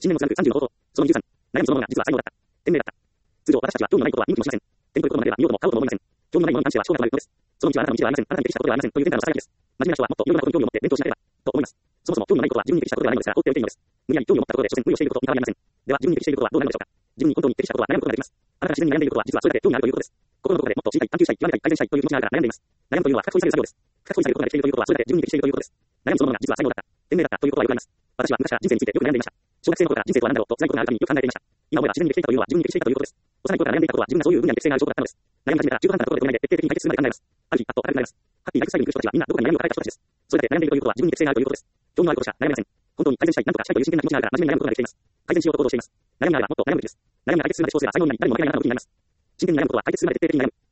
新年もつなぐ30の冒頭、その23、悩むそのものが実は才能だった。天命だった。通常、私たちは興味のないことは見向きもしません。天ということまでは見ようとも買おうとも思いません。興味のないものに関しては将来が悪いことです。その道はあなたの道ではありません。あなたに適したことではありません。という天からのささやきです。真面目な人はもっといろんなことに興味を持って勉強しなければ、と思います。そもそも興味のないことは自分に適したことではないのですが、放っておいていいのです。無理やり興味を持ったことで所詮無理をしていることに変わりありません。では、自分に適していることはどうなるのでしょうか。自分に本当に適したことは悩むことができます。あなたが自然に悩んでいることは実はそれだけ興味があるということです。心のどこかでもっと知りたい、探求したい、極めたい、改善したいという気持ちがあるから悩んでいます。悩むというのは深く掘り下げる作業です。深く掘り下げることができているということはそれだけ自分に適しているということです。悩むそのものが実は才能だった。天命だったということはよくあります。私は昔から人生についてよく悩んでいました。小学生の頃から人生とは何だろうと辛いことがあるたびによく考えていました。今思えば自然にできていたというのは自分に適していたということです。幼い頃から悩んでいたことは自分がそういう分野に適性がある証拠だったのです。悩み始めたら中途半端なところで止めないで徹底的に解決するまで考えます。ある日、パッと明るくなります。ハッピーライフスタイルに来る人たちはみんなどこかに悩みを抱えた人たちです。それだけ悩んでいるということは自分に適性があるということです。興味のあることしか悩めません。本当に改善したい、何とかしたいという真剣な気持ちがあるから真面目に悩むことができています。改善しようと行動しています。悩みがあればもっと悩むべきです。悩みが解決するまで挑戦は才能になり、誰にも負けないあなたの武器になります。真剣に悩むことは解決するまで徹底的に悩む。